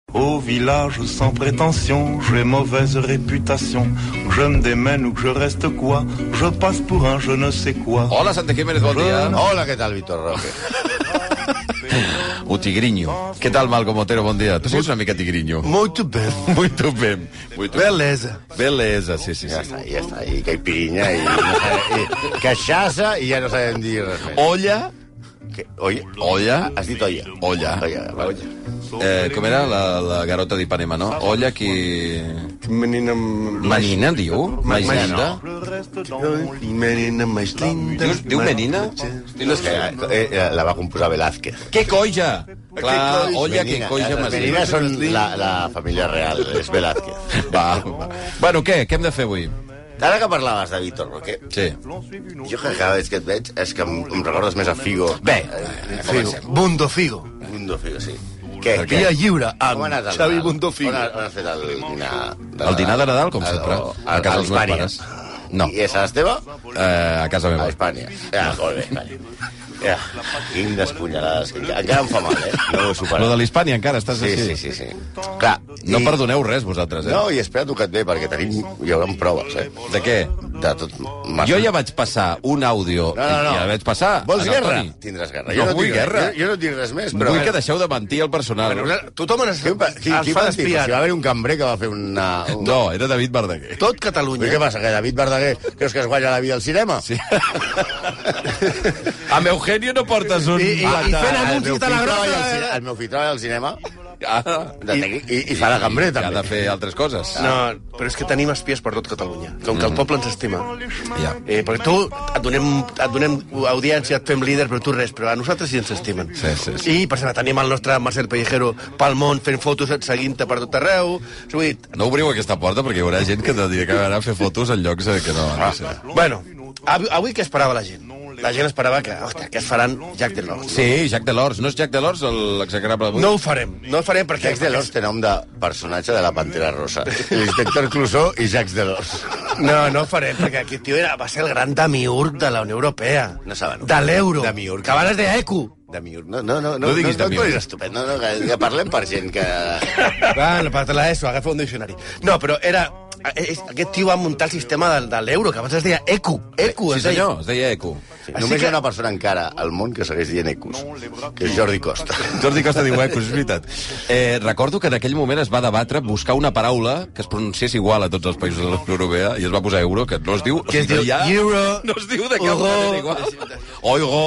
Au village sans prétention, j'ai mauvaise réputation. Je me démène ou que je reste quoi, je passe pour un je ne sais quoi. Hola, Santi Jiménez, bon dia. Hola, què tal, Víctor Roque? O Tigrinho. Què tal, Malcom Otero, bon dia. Tu sigues una mica Tigrinho. Muito bem. Muito bem. Beleza. Beleza, sí. Ja està. I caipirinha, i cachaça, i ja no sabem dir res més. Olla. Olla? Has dit olla. Olla. Com era la garota d'Ipanema, no? Olla qui... Menina, diu? Mais linda? Menina més linda. Diu menina? La va composar Velázquez. Que colla! Clar, olla que colla més Menina són la família real, és Velázquez. Va. Bueno, què? Què hem de fer avui? Ara que parlaves de Víctor Roque, Sí. jo que cada vegada que et veig és que em recordes més a Figo. Bé, Bundo Figo. Bundo Figo, sí. Què? Via lliure Com ha amb anat el Xavi Nadal? Bundo Figo. On has fet el dinar? El dinar de Nadal, com sempre. A casa dels meus pares. No, I és a l'Esteve? a casa A meva. Espanya. Ja, molt bé, vale. Ja, quines punyalades. Encara em fa mal, No ho he superat. Lo de l'Hispània encara estàs així. Sí. Clar. No perdoneu res, vosaltres, No, i espera't que et ve, perquè hi haurà proves, De què? De tot. Jo ja vaig passar un àudio. No. Ja vaig passar. Vols en el guerra? Toni. Tindràs guerra. No vull guerra. Jo no et dic res més, però... Vull que deixeu de mentir al personal. Tothom ens Qui fa va dir? d'espiar. Si va haver un cambrer que va fer una... No, era David Verdaguer. Tot Però Catalunya. què passa, que David Verdaguer creus que es guanya la vida al cinema? Sí. Amb Eugenio no portes un... I fent anuncis de la grossa... El meu fill treballa al cinema Ah, de tècnic i fa de cambrer, ha també. de fer altres coses. No, però és que tenim espies per tot Catalunya. Com que el poble ens estima. Ja. Perquè tu et donem audiència, et fem líder, però tu res. Però a nosaltres sí ens estimen. Sí. I, per exemple, tenim el nostre Marcel Pellejero pel món fent fotos, seguint-te per tot arreu. No obriu aquesta porta perquè hi haurà gent que dedicarà a fer fotos en llocs que no... no sé. Bueno, avui què esperava la gent? La gent esperava que, ostres, que es faran Jacques Delors. Sí, Jacques Delors. No és Jacques Delors l'execrable avui? No ho farem perquè... Jacques Delors té nom de personatge de la Pantera Rosa. L'inspector Clouseau i Jacques Delors. No ho farem, perquè aquest tio va ser el gran demiurg de la Unió Europea. No saben. De l'euro. Demiurg. Que abans es deia ECU. Demiurg. No diguis Demiurg. No, estupend. No, que parlem per gent que... Bueno, per la ESO, agafa un diccionari. No, però era... Aquest tio va muntar el sistema de l'euro, que abans es deia ECU. ECU, Sí, senyor, es deia ECU. Sí, només hi ha una persona encara al món que segueix dient ecus, que és Jordi Costa. Jordi Costa diu ECU, és veritat. Recordo que en aquell moment es va debatre buscar una paraula que es pronunciés igual a tots els països de la Unió Europea i es va posar euro, que no es diu... Que es diu euro... No es diu de cap manera igual. Oigo...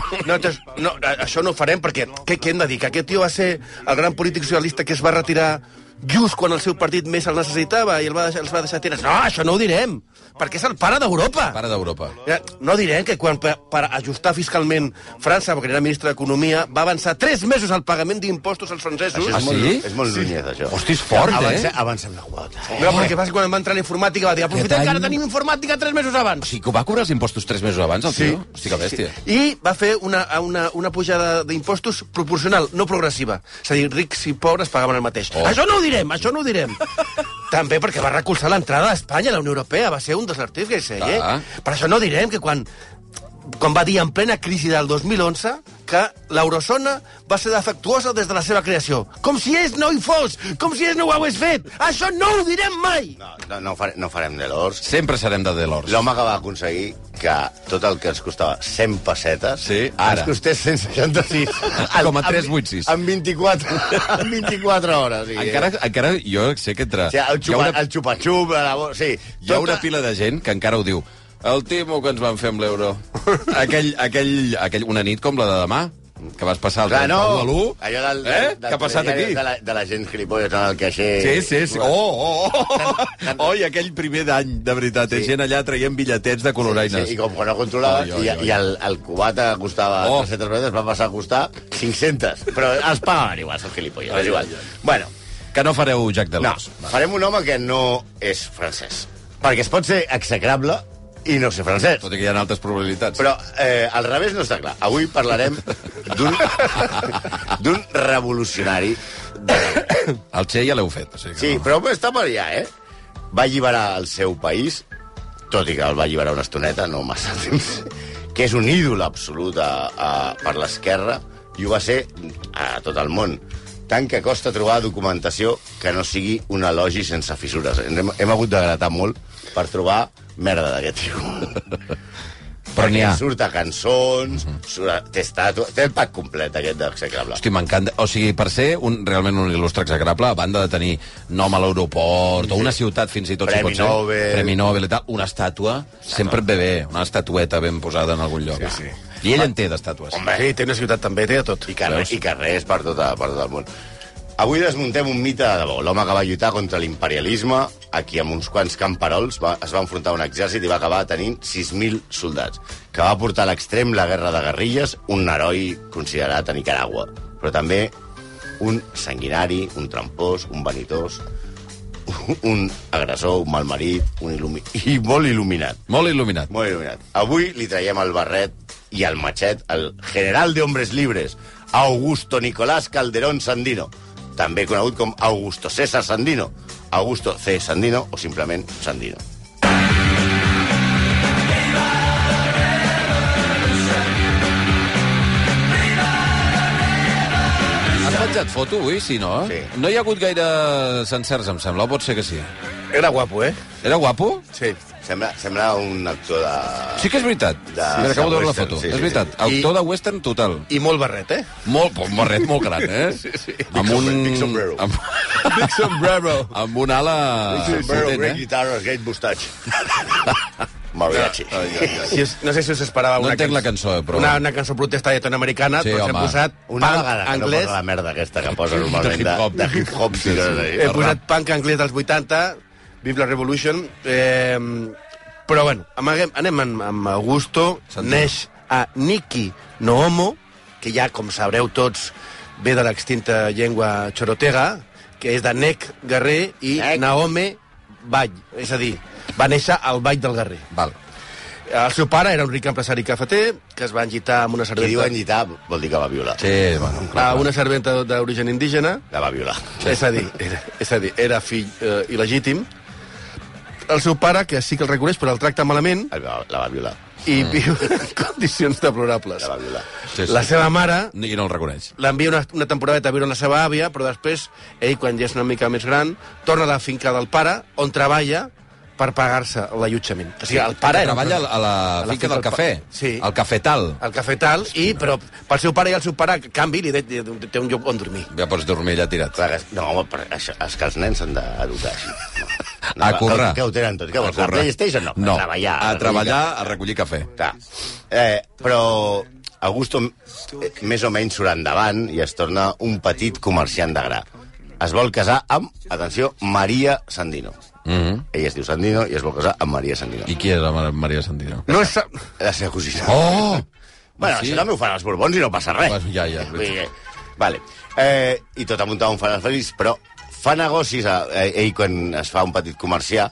No, això no ho farem perquè què hem de dir? Que aquest tio va ser el gran polític socialista que es va retirar just quan el seu partit més el necessitava i els va deixar tirats. No, això no ho direm, perquè és el pare d'Europa. Pare d'Europa. No direm que quan per ajustar fiscalment França, perquè era ministre d'Economia, va avançar 3 mesos el pagament d'impostos als francesos. Ah, sí? És molt Núñez, això. Hosti, és fort, Avancem la quota. No, perquè passa quan va entrar en informàtica va dir aprofitem que ara tenim informàtica 3 mesos abans. O sigui, que va cobrar els impostos 3 mesos abans, el tio? Hosti, que bèstia. I va fer una pujada d'impostos proporcional, no progressiva. És a dir, rics i pobres pagaven el mateix. Això no ho direm. També perquè va recolzar l'entrada d'Espanya a la Unió Europea. Va ser un dels artífexs, Per això no direm que quan va dir en plena crisi del 2011 que l'eurozona va ser defectuosa des de la seva creació. Com si ells no hi fos! Com si ells no ho hagués fet! Això no ho direm mai! No farem Delors. Sempre serem de Delors. L'home que va aconseguir que tot el que ens costava 100 pessetes ara ens costés 166. Com a 386. En 24 hores. Encara jo sé que entre... El xupa-xup... Sí. Hi ha una pila de gent que encara ho diu. El timo que ens van fer amb l'euro. Una nit com la de demà, que vas passar el 31 de l'1. Allò Què ha passat aquí? De la gent gilipolles en el caixer. Sí. I aquell primer d'any, de veritat. Sí. Gent allà traient bitlletets de coloraines. Sí, i com que no controlaves, i el cubata costava 300 pesetes, va passar a costar 500. Però els pagaven igual, són gilipolles. És igual. Bueno, que no fareu Jacques Delors. No, farem un home que no és francès. Perquè es pot ser execrable i no ser francès. Tot i que hi ha altres probabilitats. Però al revés no està clar. Avui parlarem d'un revolucionari. El Che ja l'heu fet. O sigui sí, però està per allà, Va alliberar el seu país, tot i que el va alliberar una estoneta, no massa temps, que és un ídol absolut per l'esquerra, i ho va ser a tot el món. tant que costa trobar documentació que no sigui un elogi sense fissures. Hem hagut de gratar molt per trobar merda d'aquest tipus. Però n'hi ha. Surt a cançons, té el pack complet, aquest d'execrable. Hosti, m'encanta. O sigui, per ser realment un il·lustre execrable, a banda de tenir nom a l'aeroport, o una ciutat fins i tot, Premi si pot ser, Nobel. Premi Nobel i tal, una estàtua, sempre et ve bé, una estatueta ben posada en algun lloc. Sí. I ell en té d'estàtues. Home, Sí, té una ciutat també, té de tot. I carrers per tot el món. Avui desmuntem un mite de debò. L'home que va lluitar contra l'imperialisme, aquí amb uns quants camperols, es va enfrontar a un exèrcit i va acabar tenint 6.000 soldats, que va portar a l'extrem la guerra de guerrilles, un heroi considerat a Nicaragua, però també un sanguinari, un trampós, un vanitós, un agressor, un malmarit, i molt il·luminat. Molt il·luminat. Molt il·luminat. Avui li traiem el barret i el matxet, el general de hombres libres, Augusto Nicolás Calderón Sandino, també conegut com Augusto César Sandino, Augusto C. Sandino o simplement Sandino. Has penjat foto avui, sí, no? Sí. No hi ha hagut gaire sencers, em sembla, o pot ser que sí? Era guapo, eh? Era guapo? Sí. Sembla un actor de... Sí que és veritat. Mira, acabo de veure la western, foto. sí, És sí, veritat. sí. Autor de western total. I molt barret, eh? Un barret molt gran, eh? Sí. Amb un... Big sombrero. Big sombrero. Amb una ala... potent, Great guitarra, great mustache. Mariachi. No sé si us esperava No una entenc la cançó, però... Una cançó protesta llatinoamericana, Sí, doncs hem home. posat Una punk vegada que anglès, no posa la merda aquesta que posa normalment De hip-hop. de hip-hop. Sí, hem posat punk anglès dels 80, Vive la Revolution, però bueno, anem amb Augusto, neix a Niki Noomo, que ja, com sabreu tots, ve de l'extinta llengua xorotega, que és de Nec Guerrer i Nec. Naome Vall, és a dir, va néixer al Vall del Guerrer. Val. El seu pare era un ric empresari cafeter que es va enllitar amb una Qui diu serventa... enllitar vol dir que va violar. Sí, bueno, clar. Una serventa d'origen indígena, La va violar. és a dir, era fill il·legítim. El seu pare, que sí que el reconeix, però el tracta malament La va violar. i viu en condicions deplorables. La va violar. Sí, sí. La seva mare I no el reconeix. l'envia una temporadeta a viure amb la seva àvia, però després, ell, quan ja és una mica més gran, torna a la finca del pare, on treballa per pagar-se l'allotjament. O sigui, el pare... Treballa a la finca del cafè. Sí. Al cafetal. El cafetal, però pel seu pare i el seu pare, a canvi, li té un lloc on dormir. Ja pots dormir allà tirat. Clar, no, home, és que els nens s'han d'educar així. No, A currar. Que ho tenen tot. Què vols, A la currar. PlayStation? No, a treballar. A treballar, a recollir cafè. Clar. Però Augusto més o menys surt endavant i es torna un petit comerciant de gra. Es vol casar amb, atenció, Maria Sandino. Ella es diu Sandino i es vol casar amb Maria Sandino. I qui és la Maria Sandino? No és... La seva cosina. Oh! Bueno, Sí? això també ho fan els borbons i no passa res. Bueno, ja, Vull dir, vale. I tot amuntat un fanal feliç, però fa negocis, ell quan es fa un petit comerciant,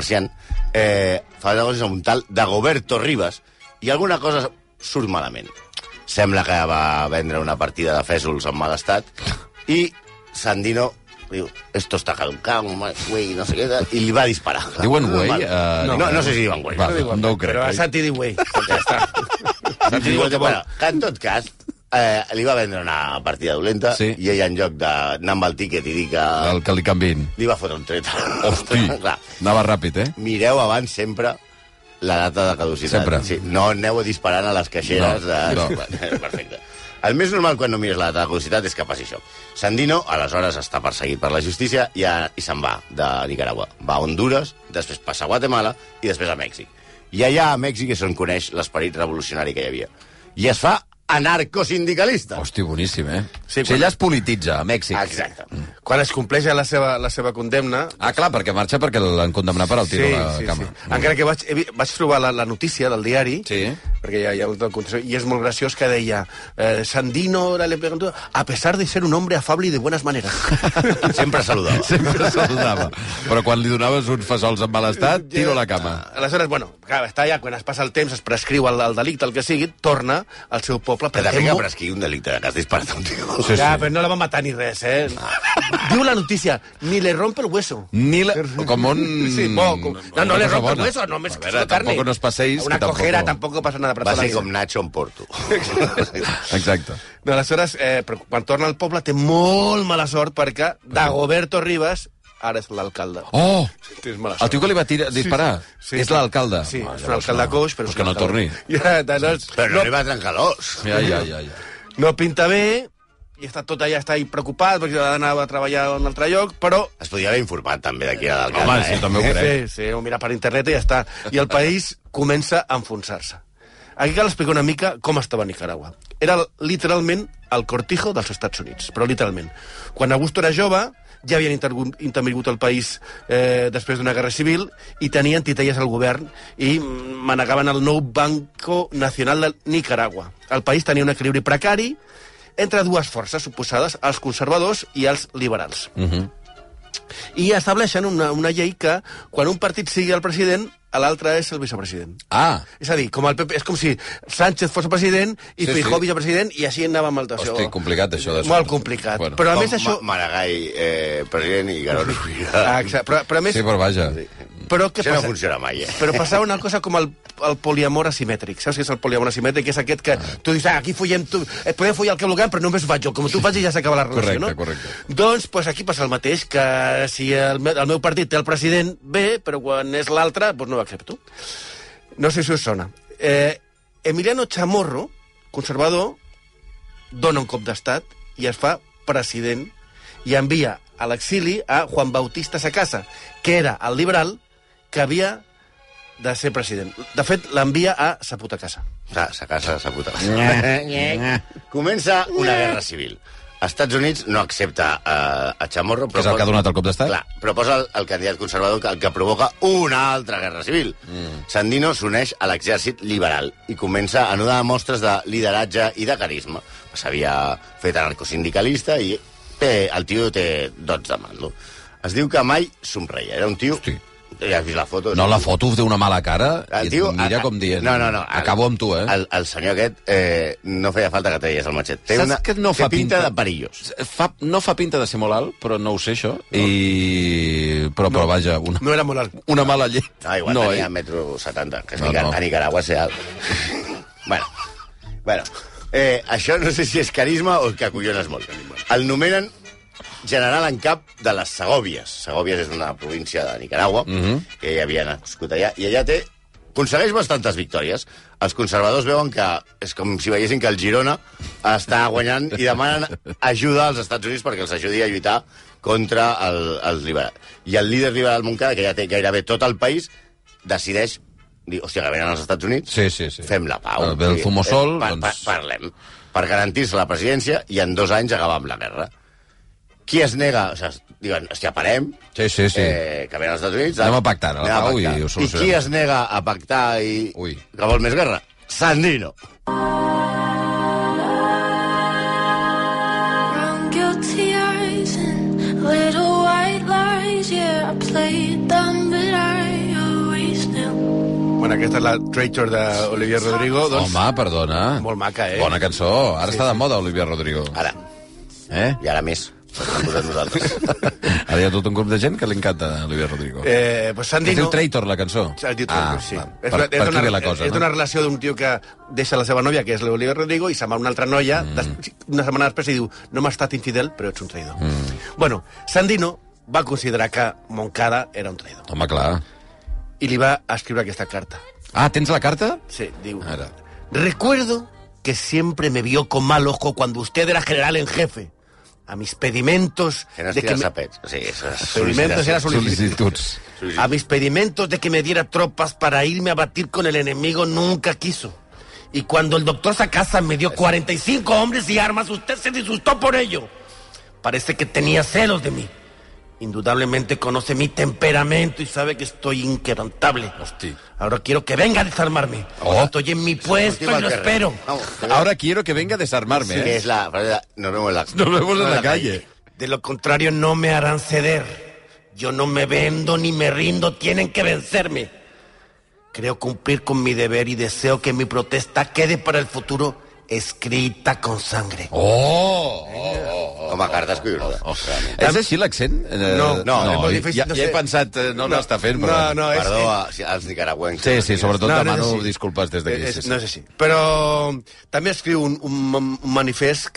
fa negocis amb un tal Dagoberto Rivas i alguna cosa surt malament. Sembla que va vendre una partida de fèsols en mal estat i Sandino diu, esto está caducado, güey, no sé què, i li va disparar. Diuen güey? No sé si diuen güey. Va, no ho crec. Però a Santi diu, güey, ja està. Santi diu que, bueno, que en tot cas, li va vendre una partida dolenta Sí. i ella, en lloc d'anar amb el tíquet i dir que El que li canvin. li va fotre un tret. Hosti, Clar, anava ràpid, eh? mireu abans sempre la data de caducitat. Sempre. Sí, no aneu disparant a les caixeres. No. Perfecte. El més normal quan no mires la data de caducitat és que passi això. Sandino, aleshores, està perseguit per la justícia i se'n va de Nicaragua. Va a Honduras, després passa a Guatemala i després a Mèxic. I allà a Mèxic és on coneix l'esperit revolucionari que hi havia. I es fa anarcosindicalista. Hosti, boníssim, eh? Sí, O sigui, allà es polititza, a Mèxic. Exacte. Quan es compleix la seva condemna... Ah, clar, perquè marxa perquè l'han condemnat per al tiro a la cama. Encara que vaig trobar la notícia del diari, Sí. perquè hi ha hagut el contexto, i és molt graciós que deia Sandino le preguntó, a pesar de ser un hombre afable y de buenas maneras. Sempre saludava. Sempre saludava. Però quan li donaves uns fesols en mal estat, tiro a la cama. Aleshores, bueno, clar, està allà, quan es passa el temps, es prescriu el delicte, el que sigui, torna al seu poble. Que també que prescriu un delicte, que has disparat un tio. Sí, Ja, sí. però no la va matar ni res, eh? Diu la notícia, ni le rompe el hueso. Com un... Sí, no le rompe el hueso, no me A veure, tampoc no os passéis. Una cojera tampoc passa nada. Va ser com Nacho en Porto. Exacte. No, aleshores, quan torna al poble té molt mala sort perquè Dagoberto Rivas ara és l'alcalde. Oh! Tens mala El sort. tio que li va disparar és l'alcalde. Sí, és un alcalde coix, però... Pues que no torni. Però no li va trencar l'os. Ja. No pinta bé, i està tot allà, està preocupat, perquè ha d'anar a treballar a un altre lloc, però... Es podia haver informat també d'aquí a l'alcalde. Home, sí, també ho crec. Sí, ho mira per internet i ja està. I el país comença a enfonsar-se. Aquí cal explicar una mica com estava Nicaragua. Era literalment el Cortijo dels Estats Units, però literalment. Quan Augusto era jove, ja havien intervingut el país després d'una guerra civil i tenien titelles al govern i manegaven el nou Banco Nacional de Nicaragua. El país tenia un equilibri precari entre dues forces oposades, els conservadors i els liberals. I estableixen una llei que quan un partit sigui el president, l'altre és el vicepresident. Ah! És a dir, com el PP, és com si Sánchez fos el president i Feijóo vicepresident, i així anàvem amb el d'això. Hosti, complicat, això. Molt complicat. Bueno. Però a més això... Maragall, president, i Garó Rovira. Exacte, però a més... Sí, però vaja. Però què Això no passa? funciona mai, Però passava una cosa com el poliamor asimètric. Saps què és el poliamor asimètric? És aquest que tu dius, aquí follem, podem follar el que vulguem, però només ho faig jo. Com tu faig ja s'acaba la relació, no? Correcte. Doncs aquí passa el mateix, que si el meu partit té el president, bé, però quan és l'altre, doncs no ho accepto. No sé si us sona. Emiliano Chamorro, conservador, dona un cop d'estat i es fa president i envia a l'exili a Juan Bautista Sacasa, que era el liberal que havia de ser president. De fet, l'envia a sa puta casa. Sa puta casa. Comença una guerra civil. Estats Units no accepta a Chamorro... Que és el que ha donat el cop d'estat? Clar, proposa el candidat conservador el que provoca una altra guerra civil. Sandino s'uneix a l'exèrcit liberal i comença a no donar mostres de lideratge i de carisma. S'havia fet anarcosindicalista i el tio té dots de mando. Es diu que mai somreia. Era un tio... Hosti. Ja has vist la foto? No, la foto té una mala cara i tio, mira com dient... No. Acabo amb tu, eh? El senyor aquest no feia falta que traies el matxet. Té Saps que no fa pinta de perillos. No fa pinta de ser molt alt, però no ho sé, això. Però vaja, No era molt alt. una mala llet. No, igual tenia 1,70 m, que a Nicaragua ser alt. Bueno, això no sé si és carisma o que acollones molt. El nomenen general en cap de les Segòvies. Segòvies és una província de Nicaragua, que ja havia nascut allà, i allà aconsegueix bastantes victòries. Els conservadors veuen que és com si veiessin que el Girona està guanyant i demanen ajuda als Estats Units perquè els ajudi a lluitar contra els liberals. I el líder liberal Moncada, que ja té gairebé tot el país, decideix dir, hòstia, que venen als Estats Units, sí. fem la pau. Ve el Zumosol, parlem. Per garantir-se la presidència i en 2 anys acabar amb la guerra. Qui es nega... O sigui, diuen, hòstia, parem. Sí. Que venen als Estats Units. Anem a pactar a la pau i ho solucionem. I qui es nega a pactar i que vol més guerra? Sandino. Guilty eyes and little white lies. Yeah, I played dumb, but I always knew. Bueno, aquesta és la Traitor d'Olivia Rodrigo. Doncs, Home, perdona. molt maca, eh? Bona cançó. Ara està de moda, Olivia Rodrigo. Ara. I ara més. L'hem posat nosaltres. Ara hi ha tot un grup de gent que li encanta Olivia Rodrigo. Pues Sandino... Es diu Traitor, la cançó? Es diu Traitor, sí. Per aquí ve la cosa, és d'una relació d'un tio que deixa la seva nòvia, que és l'Olivia Rodrigo, i se'n va una altra noia, una setmana després, i diu, no m'ha estat infidel, però ets un traïdor. Bueno, Sandino va considerar que Moncada era un traïdor. Home, clar. I li va escriure aquesta carta. Ah, tens la carta? Sí, diu... Ara. Recuerdo que siempre me vio con mal ojo cuando usted era general en jefe. A mis pedimentos... Que no de que me... Sí, Pedimentos era Sol·licituds. A mis pedimentos de que me diera tropas para irme a batir con el enemigo nunca quiso. Y cuando el doctor Sacasa me dio 45 hombres y armas, usted se disgustó por ello. Parece que tenía celos de mí. Indudablemente conoce mi temperamento y sabe que estoy inquebrantable. Hostia. Ahora quiero que venga a desarmarme. Estoy en mi puesto y lo espero. Ahora quiero que venga a desarmarme, Sí, que es la... Nos vemos en la calle. De lo contrario, no me harán ceder. Yo no me vendo ni me rindo, tienen que vencerme. Creo cumplir con mi deber y deseo que mi protesta quede para el futuro escrita con sangre. Com a cartes collonada. És així l'accent? No, no, és difícil, ja no he sé. pensat, no l'està fent, però... No, Perdó als nicaragüencs. Sí, sobretot No, no és demano així. disculpes des d'aquí. Sí, sí. No és així. Però també escriu un manifest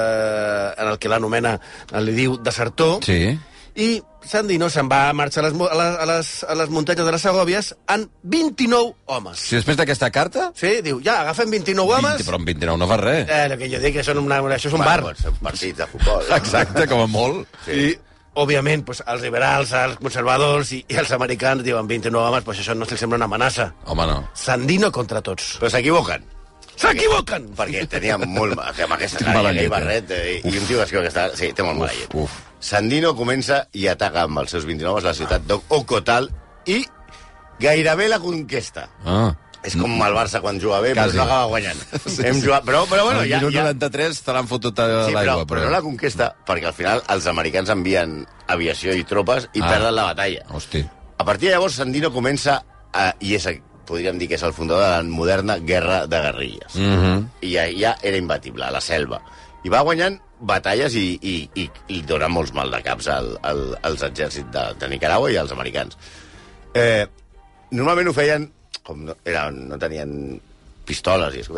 en el que l'anomena, li diu desertor, Sí. i Sandino se'n va marxar a les muntanyes de les Segòvies amb 29 homes. Si després d'aquesta carta... Sí, diu, ja, agafem 29 homes... Però amb 29 no fa res. El que jo dic que això és un bar. Són partits de futbol. Exacte, com a molt. I, òbviament, pues, els liberals, els conservadors i els americans diuen 29 homes, pues això no se'ls sembla una amenaça. Home, no. Sandino contra tots. Però s'equivoquen. S'equivoquen! Perquè tenia molt... Amb aquesta Mala cara i llet, barret, i un tio que es creu que està... Sí, té molt mala llet. Uf. Sandino comença i ataca amb els seus 29 homes la ciutat d'Ocotal i gairebé la conquesta. Ah. És com el Barça quan juga bé, Quasi. però no acaba guanyant. Hem jugat... Però bueno, Al minut 93 te l'han fotut a Sí, l'aigua. però no la conquesta, perquè al final els americans envien aviació i tropes i perden la batalla. Hosti. A partir de llavors, Sandino comença i podríem dir que és el fundador de la moderna guerra de guerrilles. I ja era imbatible, a la selva. I va guanyant batalles i dona molts mal de caps als exèrcits de Nicaragua i als americans. Normalment ho feien, com no tenien pistoles i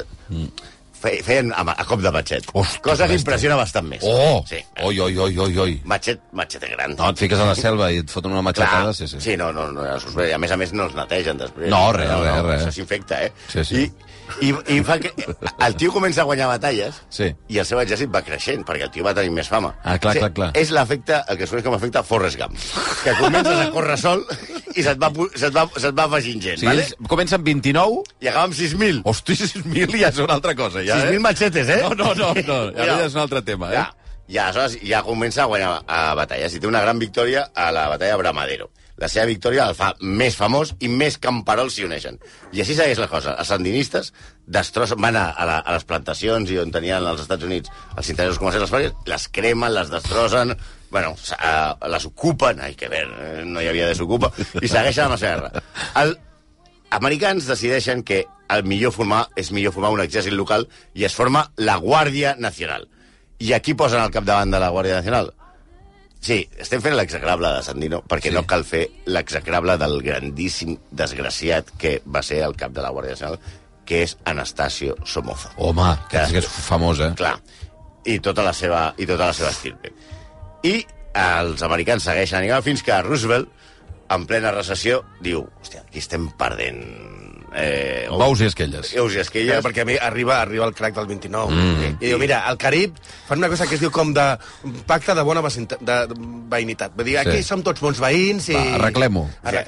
feien a cop de matxet. Ostres, Cosa que bèstia. impressiona bastant més. Sí. Oi. Matxet gran. No, et fiques a la selva i et foten una matxatada, sí. Sí, no, a més no els netegen després. No, res. Això s'infecta, Sí. I fa que... El tio comença a guanyar batalles Sí. i el seu exèrcit va creixent, perquè el tio va tenir més fama. Ah, clar. És l'efecte, el que es coneix com a efecte Forrest Gump, que comences a córrer sol i se't va afegint gent, Sí, vale? ells comencen 29... I acaba amb 6.000. Hosti, 6.000 ja és una altra cosa, ja, 6.000 matxetes, eh? No. Ara ja és un altre tema, eh? I aleshores ja comença a guanyar batalles. I té una gran victòria a la batalla de Bramadero. La seva victòria el fa més famós i més camperols s'hi uneixen. I així segueix la cosa. Els sandinistes van a les plantacions i on tenien als Estats Units els interessos comercials les fàbriques, les cremen, les destrossen, bueno, les ocupen, ai, que bé, no hi havia desocupa, i segueixen amb la seva guerra. Els americans decideixen que és millor formar un exèrcit local i es forma la Guàrdia Nacional. I aquí posen al capdavant de la Guàrdia Nacional? Sí, estem fent l'execrable de Sandino, perquè no cal fer l'execrable del grandíssim desgraciat que va ser el cap de la Guàrdia Nacional, que és Anastasio Somoza. Home, que és famós, eh? Clar, i tota la seva estirpe. I els americans segueixen anant fins que Roosevelt, en plena recessió, diu, hòstia, aquí estem perdent... Bous i esquelles. Perquè a mi arriba el crack del 29. I diu, mira, al Carib fan una cosa que es diu com de pacte de bona veïnitat. Vull dir, aquí som tots bons veïns i... Va, arreglem-ho.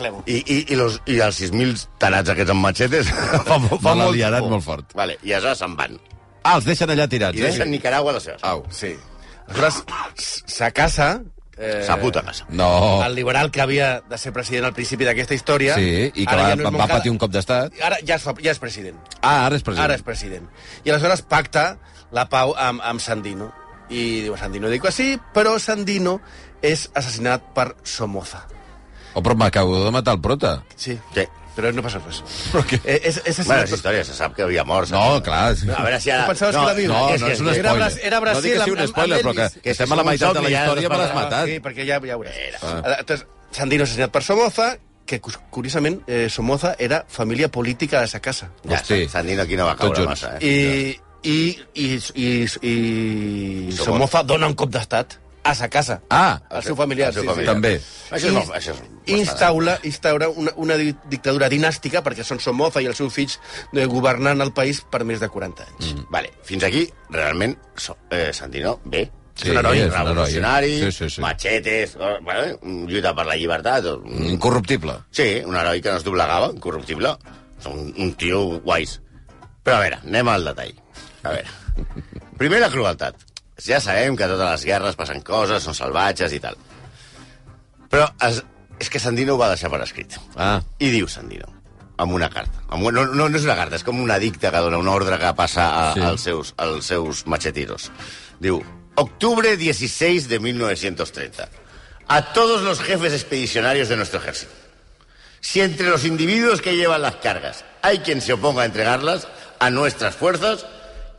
I els 6.000 tarats aquests amb matxetes fa L'ha liarat molt fort. Vale, i aleshores se'n van. Ah, els deixen allà tirats, I deixen Nicaragua a les seves. Au. Sí. Aleshores, sa casa... Sa puta casa. No. El liberal que havia de ser president al principi d'aquesta història... Sí, i que va patir un cop d'estat. Ara ja és president. Ah, ara és president. Ara és president. I aleshores pacta la pau amb Sandino. I diu, Sandino diu que sí, però Sandino és assassinat per Somoza. Oh, però m'acabo de matar el prota. Sí. Sí. Però no passa res. Però què? És Bueno, assassinat és història, se sap que havia mort. No, clar. A veure si ara... Tu pensaves que era viu? No, és no que és un és- spoiler. Era Brasil No dic que sigui un amb spoiler, però Elvis. que estem a la meitat de la història me l'has matat. Sí, perquè ja veuràs. Entonces, Sandino és assassinat per Somoza, que curiosament Somoza era família política de sa casa. Ja, Hosti. Sandino aquí no va Tots caure junts. massa, eh? I Somoza dona un cop d'estat a sa casa. Ah, Al seu familiar. al seu sí, familiar. també. Això és Instaura una dictadura dinàstica, perquè són Somoza i els seus fills governant el país per més de 40 anys. Vale, fins aquí, realment, Sandino, bé. Sí, és un heroi és un heroi. revolucionari, Sí. machetes, bueno, lluita per la llibertat. Incorruptible. Sí, un heroi que no es doblegava, incorruptible. Un tio guais. Però a veure, anem al detall. A veure. Primer, la crueltat. Ja sabem que a totes les guerres passen coses, són salvatges i tal. Però és que Sandino ho va deixar per escrit. Ah. I diu Sandino, amb una carta. No és una carta, és com una dicta que dona un ordre que passa als seus machetiros. Diu, octubre 16 de 1930. A todos los jefes expedicionarios de nuestro ejército. Si entre los individuos que llevan las cargas hay quien se oponga a entregarlas a nuestras fuerzas,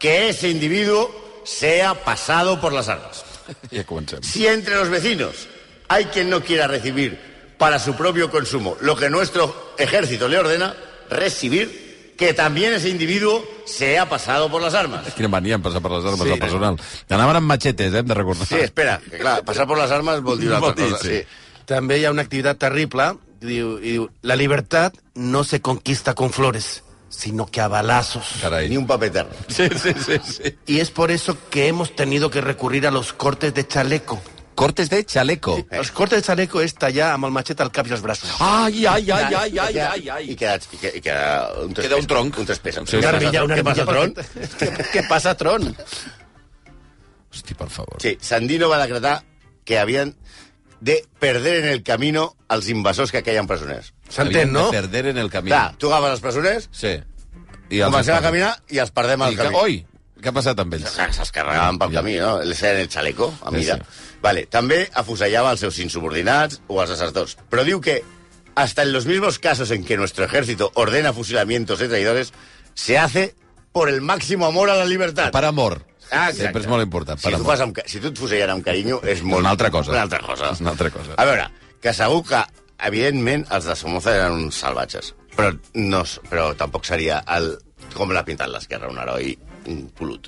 que ese individuo sea pasado por las armas. Ja comencem. Si entre los vecinos hay quien no quiera recibir para su propio consumo lo que nuestro ejército le ordena recibir, que también ese individuo sea pasado por las armas. Quina mania en passar per les armes Sí. al personal. Anaven amb machetes, hem de recordar. Sí, espera, que clar, passar por las armas vol dir una Vol altra dir, cosa. sí. Sí. També hi ha una activitat terrible, diu, la libertad no se conquista con flores, sino que a balazos. Carai. Ni un paper eterno. Sí. Y es por eso que hemos tenido que recurrir a los cortes de chaleco. Cortes de chaleco. Els cortes de chaleco és tallar amb el matxet al cap i els braços. Ai. I queda un Queda un tronc. Un trespés. Sí, Una armilla, Què passa, Tron? Què passa, Tron? Hosti, per favor. Sí, Sandino va decretar que havien de perder en el camino els invasors que queien presoners. S'entén, no? De perder en el camí. Clar, tu agafes els presoners, Sí. I comencem a caminar i els perdem al camí. Oi, què ha passat amb ells? Se'ls carregaven pel camí, no? Els feien el xaleco, a mida. Sí. Vale, també afusellava els seus insubordinats o els desertors. Però diu que hasta en los mismos casos en que nuestro ejército ordena fusilamientos de traidores, se hace por el máximo amor a la libertad. Per amor. Ah, exacte. Sempre és molt important. Si, Per tu amor. fas si tu et fusellen amb carinyo, és molt... Una altra cosa. Una altra cosa. És una altra cosa. A veure, que segur que, evidentment, els de Somoza eren uns salvatges. Però, no, però tampoc seria el, com l'ha pintat l'esquerra, un heroi polut.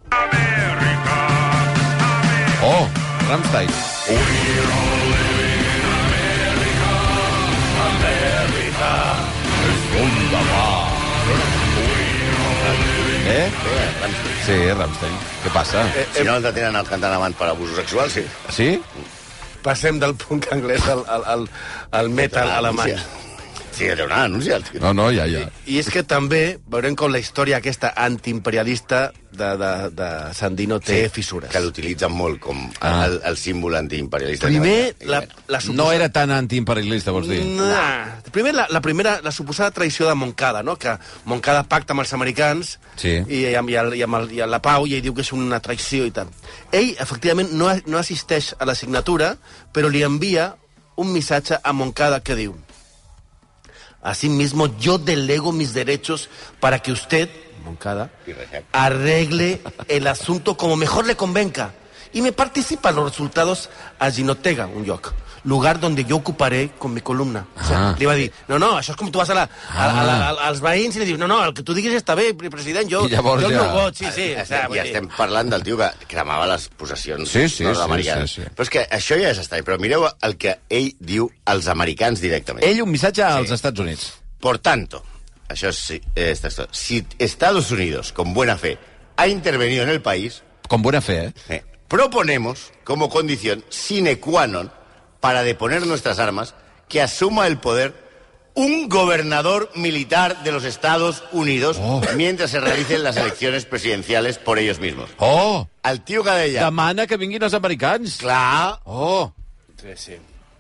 Oh, Rammstein. Sí, Rammstein. Què passa? Si no ens detenen el cantant abans per abusos sexuals, sí. Sí? Passem del punk anglès al metal alemany. Sí, era una denúncia, el tio. No, ja. I és que també veurem com la història aquesta antiimperialista de Sandino té fissures. Que l'utilitzen molt com el símbol antiimperialista. Primer, la No era tan antiimperialista, vols dir? Primer, la suposada traïció de Moncada, no? Que Moncada pacta amb els americans Sí. i amb la pau, i ell diu que és una traïció i tal. Ell, efectivament, no assisteix a la signatura, però li envia un missatge a Moncada que diu: asimismo, yo delego mis derechos para que usted, Moncada, arregle el asunto como mejor le convenga y me participa en los resultados a Ginotega, un lloc, lugar donde yo ocuparé con mi columna. O sea, li va dir, no, això és com tu vas als veïns i li dius, no, el que tu diguis està bé, president, jo I llavors el ja- meu vot, sí. I estem parlant del tio que cremava les possessions Sí, nord-americanes. sí. Però és que això ja és estrany, però mireu el que ell diu als americans directament. Ell un missatge als Estats Units. Por tanto, això es texto, si Estados Unidos, con buena fe, ha intervenido en el país, Com bona fe, proponemos como condición sine qua non para deponer nuestras armas que asuma el poder un gobernador militar de los Estados Unidos mientras se realicen las elecciones presidenciales por ellos mismos. Oh, El tio que deia... demana que vinguin els americans. Clar, Oh, Sí.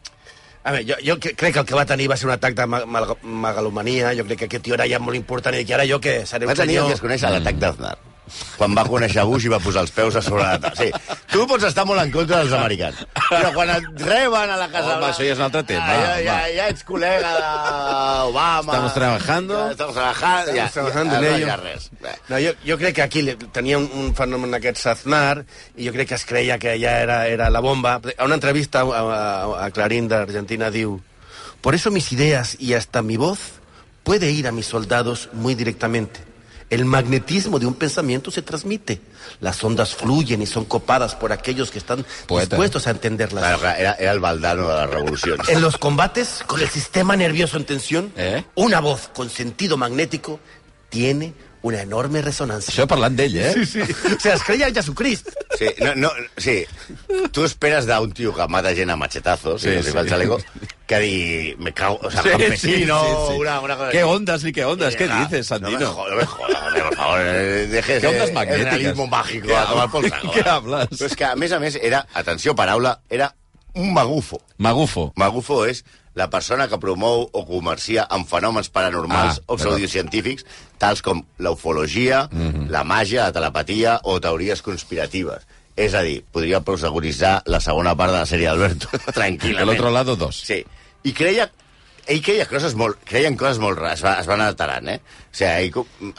A veure, jo crec que el que va tenir va ser un atac de megalomania. Jo crec que aquest tio era ja molt important i que ara jo què? Seré va un tenir el que senyor... es coneix l'atac d'Aznar. Quan va conèixer Bush i va posar els peus a sobre la taula. Sí, tu pots estar molt en contra dels americans, però quan et reben a la casa... Home, això ja és un altre tema, Ja ets col·lega d'Obama... Estamos trabajando. Estamos trabajando... trabajando en ello. Ja res. No, jo crec que aquí tenia un fenomen aquest Aznar i jo crec que es creia que ja era la bomba. A una entrevista a Clarín d'Argentina diu: por eso mis ideas y hasta mi voz puede ir a mis soldados muy directamente. El magnetismo de un pensamiento se transmite. Las ondas fluyen y son copadas por aquellos que están dispuestos a entenderlas. Clar, era el Valdano de les revolucions. En los combates, con el sistema nervioso en tensión, una voz con sentido magnético tiene una enorme resonancia. això parlant d'ell, Sí. O sea, es creia en Jesucrist. Sí, sí. Tu esperes d'un tio que mata gent a machetazos, Sí, i no sí. fa el chaleco, que di... Me cago... O sea, Sí, campesino, sí. una cosa... ¿Qué ondas, ni qué ondas? ¿Qué dices, Sandino? No me jodas, por favor. Deje ¿Qué ondas el magnéticas? realismo mágico ¿Qué a tomar por hablas? saco. ¿Qué hablas? Però és que, a més, era, atenció, paraula, era un magufo. Magufo. Magufo és la persona que promou o comercia amb fenòmens paranormals o pseudocientífics, tals com la ufologia, la màgia, la telepatia o teories conspiratives. És a dir, podria protagonitzar la segona part de la sèrie d'Alberto, tranquil·lament. El otro lado, 2. Sí. I ell creia coses molt rares, es van alterant, O sigui, ell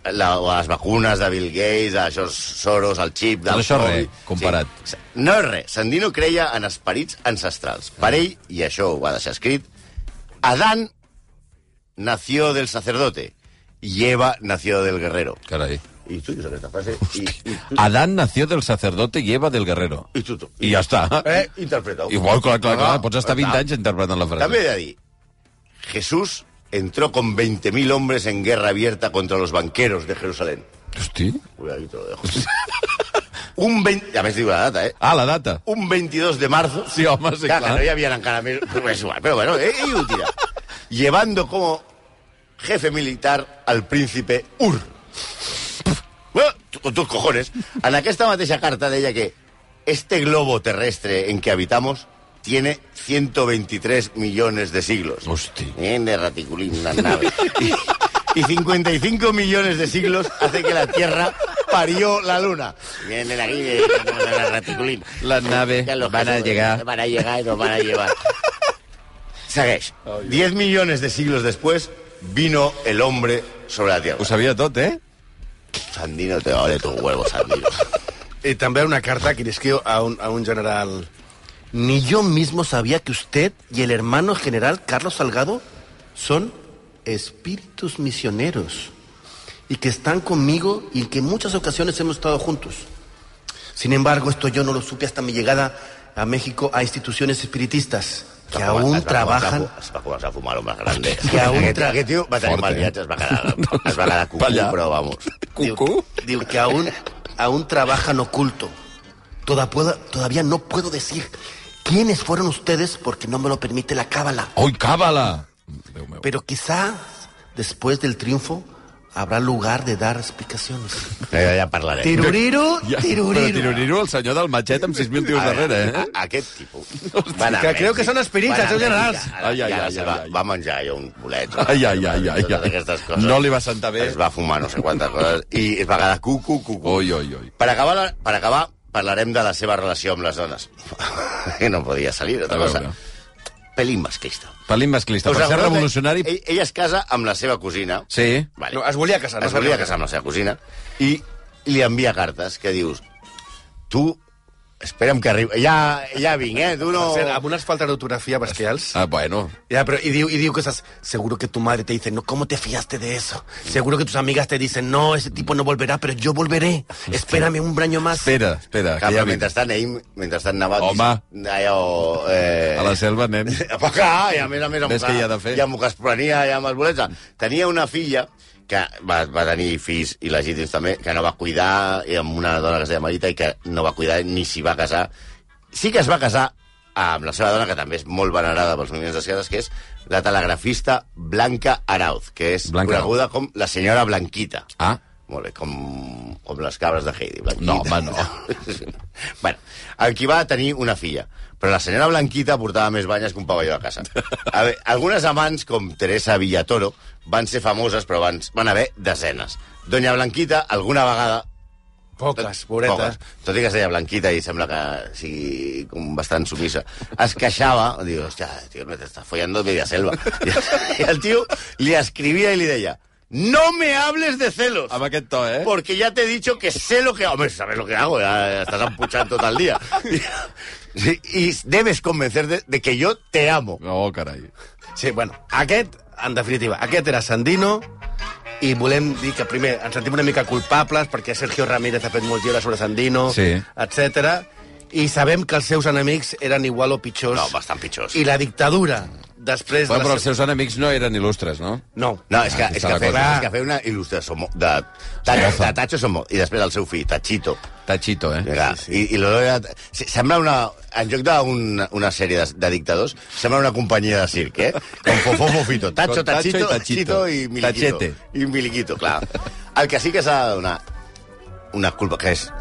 les vacunes de Bill Gates, això Soros, el xip... Tot això res, comparat. Sí. No és res. Sandino creia en esperits ancestrals. Per ell, i això ho va deixar escrit, Adán nació del sacerdote y Eva nació del guerrero. Carai. I tu dius aquesta frase... Adán nació del sacerdote y Eva del guerrero. I tu. I ja està. Interpreta-ho. Igual, clar. Pots estar 20 anys interpretant la frase. També he de dir, Jesús entró con 20.000 hombres en guerra abierta contra los banqueros de Jerusalén. Hosti. Cuidadito lo dejo. A més diu la data, eh? Ah, la data. Un 22 de marzo. Sí, home, sí, clar. Que no hi havia encara més... Però és igual, però bueno, ell ho tira. Llevando como jefe militar al príncipe Ur. Bueno, con tus cojones. En aquesta mateixa carta deia que este globo terrestre en que habitamos tiene 123 millones de siglos. Hosti. De raticulín, las naves. Y 55 millones de siglos hace que la Tierra parió la Luna. Vienen aquí de la raticulín. Las naves van a llegar. Van a llegar y nos van a llevar. Segueix. 10 millones de siglos después vino el hombre sobre la Tierra. Ho sabia tot, eh? Sandino, te vale tu huevo, Sandino. Y también una carta que le escribo a un general. Ni yo mismo sabía que usted y el hermano general Carlos Salgado son espíritus misioneros y que están conmigo y que en muchas ocasiones hemos estado juntos. Sin embargo, esto yo no lo supe hasta mi llegada a México a instituciones espiritistas que aún trabajan... Es va començar a fumar lo más grande. Que aún Aquest tio va tenir mal viatge, es va quedar cucú, però vamos. Digo que aún trabajan oculto. Todavía no puedo decir quiénes fueron ustedes porque no me lo permite la cábala. ¡Oi, cábala! Pero quizá después del triunfo habrá lugar de dar explicacions. Ja parlarem. Tiruriru. Però Tiruriru, el senyor del matxet amb 6.000 tios darrere, eh? Aquest tipus. Que creu que són espirits, els seus generals. Va menjar jo un bolet. Ai. No li va sentar bé. Es va fumar no sé quantes coses i es va quedar cucu. Oi. Per acabar, parlarem de la seva relació amb les dones. Que no podia salir, otra cosa. Pelín masclista. Pelín masclista. Per ser revolucionari... Ell es casa amb la seva cosina. Sí. Vale. No, es volia casar. Es volia casar amb la seva cosina i li envia cartes que dius tu, espera'm que arribi... Ja vinc, tu no... Amb unes faltes d'autografia bestials. Ah, bueno. Ya, pero, y digo cosas, seguro que tu madre te dice, no, ¿cómo te fiaste de eso? Seguro que tus amigas te dicen, no, ese tipo no volverá, pero yo volveré. Espérame un año más. Espera, que ja mentrestant anava... Home. Allò... A la selva, nen. Clar, i a més, Ves què hi ha de fer? I amb el que es prenia, i amb els bolets. Tenia una filla que va tenir fills il·legítims també, que no va cuidar, i amb una dona que es deia Marita, i que no va cuidar ni s'hi va casar. Sí que es va casar amb la seva dona, que també és molt venerada pels moviments d'esquerres, que és la telegrafista Blanca Arauz, que és coneguda com la senyora Blanquita. Ah. Molt bé, com les cabres de Heidi. Blanquita. No, home, no. Bueno, el qui va tenir una filla. Però la senyora Blanquita portava més banyes que un pavelló de casa. A veure, algunes amants, com Teresa Villatoro, van ser famoses, però van haver desenes. Doña Blanquita, alguna vegada... Poques, pobreta. Tot i que es deia Blanquita i sembla que sigui com bastant sumisa, es queixava, diu, hòstia, tio, me t'estàs follando media selva. I el tio li escrivia i li deia, no me hables de celos. Amb aquest to, eh? Porque ya te he dicho que sé lo que... Hombre, sabes lo que hago, ya estás empuchando todo el día. Y debes convencer de que yo te amo. Oh, carai. Sí, bueno, en definitiva, aquest era Sandino, i volem dir que primer ens sentim una mica culpables perquè Sergio Ramírez ha fet molts llibres sobre Sandino, sí, etc. I sabem que els seus enemics eren igual o pitjors. No, bastant pitjors. I la dictadura, després... Bueno, però els seus enemics no eren il·lustres, no? No. No, és que feia una il·lustració de Tacho Somo, i després el seu fill, Tachito. Tachito, eh? Sí. Sembla en lloc d'una sèrie de dictadors, sembla una companyia de circ, eh? Com Fofó Fofito. Tacho, Tachito i Miliquito. Tachete. I Miliquito, clar. El que sí que s'ha de donar una culpa que és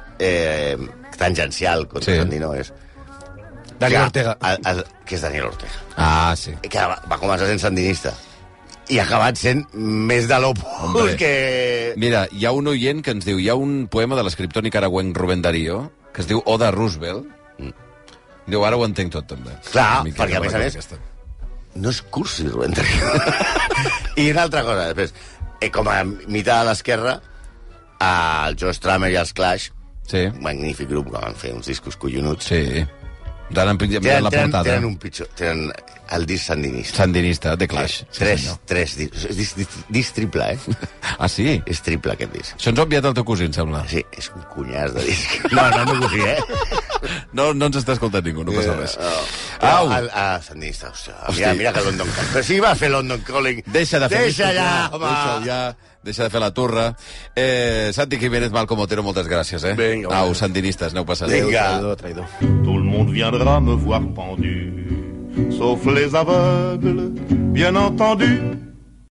tangencial contra Sandino és... Daniel Ortega. Que és Daniel Ortega. Ah, sí. Que va començar sent sandinista. I ha acabat sent més de l'opus que... Mira, hi ha un oient que ens diu... Hi ha un poema de l'escriptor nicaragüenc Rubén Darío que es diu Oda Roosevelt. Diu, ara ho entenc tot, també. Clar, perquè a més no és cursi, Rubén Darío. I una altra cosa, després. com a mitjà de l'esquerra, el Joe Strummer i els Clash, Sí. un magnífic grup que van fer uns discos collonuts. Sí. Ara han penjat la portada. Tenen un pitjor... Tenen el disc sandinista. Sandinista, The Clash. Tres disc triple, eh? Ah, sí? És triple, aquest disc. Això ens ho ha enviat el teu cosí, em sembla. Sí, és un cunyàs de disc. No, no cosí, eh? No ens està escoltant ningú, no passa res. Au! Sandinista, hòstia. Mira que London Calling. Però sí va fer London Calling. Deixa de fer... Deixa ja, home! Deixa de fer la turra. Santi Jiménez, Malcom Otero, moltes gràcies, eh? Vinga, au, sandinistes, aneu passant. Vinga. Traïdor. Tout le monde viendra me voir pendu, sauf les aveugles, bien entendu.